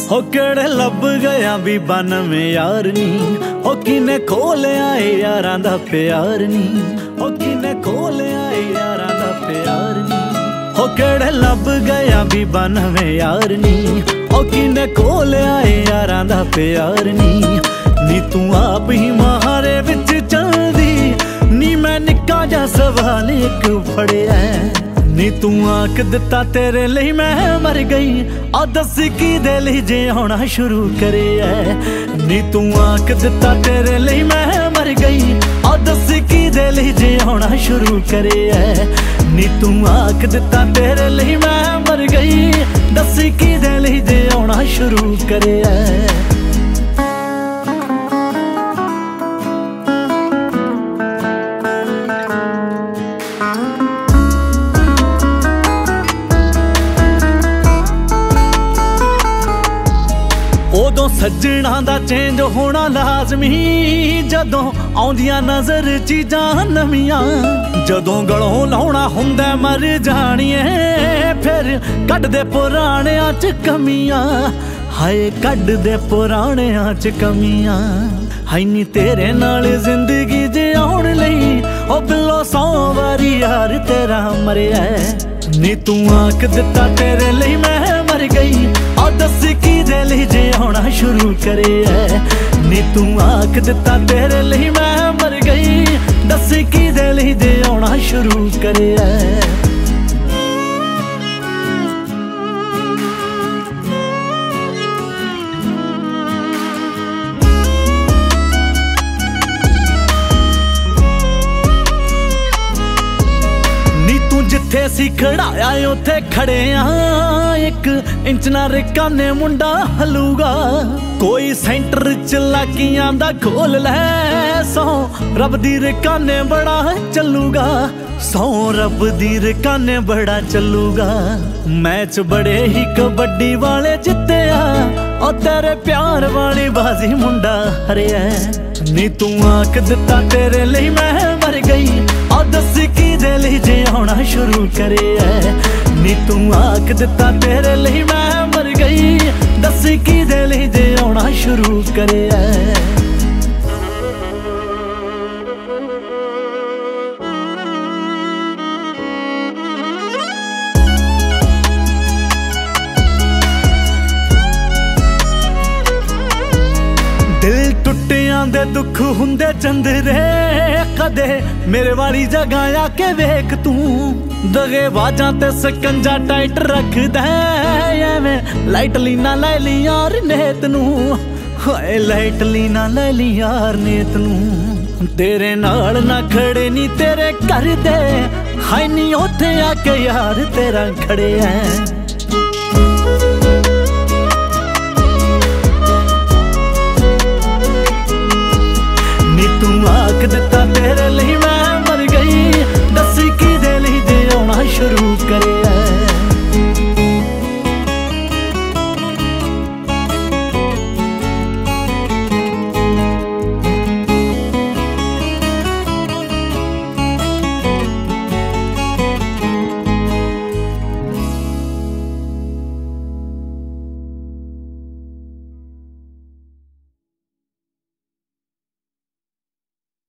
हो केड़े लब गया भी 92 यार नी, हो किने खोलिया यारां दा प्यार नी, हो किने खोलिया यारां दा प्यार नी। हो केड़े लब गया भी 92 यार नी, हो किने खोलिया यारां दा प्यार नी। नी तू आप ही महारे विच चलदी, नी मैं निक्का जा सवाल एक फड़िया। नी तू आख दिता तेरे लिए मैं मर गई, आ दस की दे ली जे होना शुरू करे है। नी तू आख दिता तेरे लिए मैं मर गई, आ दस की दे ली जे होना शुरू करे है। नी तू आख दिता तेरे लिए मैं मर गई, दस की दे ली जे होना शुरू करे है। उदों सज्जणा दा चेंज होना लाजमी, जदों आउंदियां नजर चीजां नवियां। जदों गलों लाउणा हुंदा मर जाणीए, फिर कढ दे पुराणियां च कमियां। हाय कढ दे पुराणियां च कमियां। हाय नी तेरे नाल जिंदगी जिउण लई, ओ बिल्लो 100 वारी यार तेरा मरिया। नी तू आख दिता तेरे लिए मैं मर गई, आ दस की दे ली जे होना शुरू करे है। नी तू आख दिता तेरे लिए मैं मर गई, दस की दे ली जे होना शुरू करे है। जिथे सी खड़ाया उथे खड़े आ, 1 इंच ना रिकाने मुंडा हलूगा। कोई सेंटर च लाकियां दा खोल लै, 100 रब दी रिकाने बड़ा चलूगा। 100 रब दी रिकाने बड़ा चलूगा। मैच बड़े ही कबड्डी वाले जिते आ, और तेरे प्यार वाली बाजी मुंडा हरिया। नी तू आख दिता तेरे लिए मैं मर गई, आ दस की दे ली जे होना शुरू करे है। नी तू आख दिता तेरे लिए मैं मर गई, दस की दे ली जे होना शुरू करे है। दिल टुटियां दे दुख हुंदे चंदरे, कदे मेरे वाली जगह आके वेख तू। दगेबाजां ते सकंजा टाइट रखदा एवें लाइटली ना लै ली यार नेत नू। हाय लाइटली ना लै ली यार नेत नू। तेरे नाल ना खड़े नी तेरे घर दे, हाय नी ओथे आके यार तेरा खड़े है। नी तू आख दिता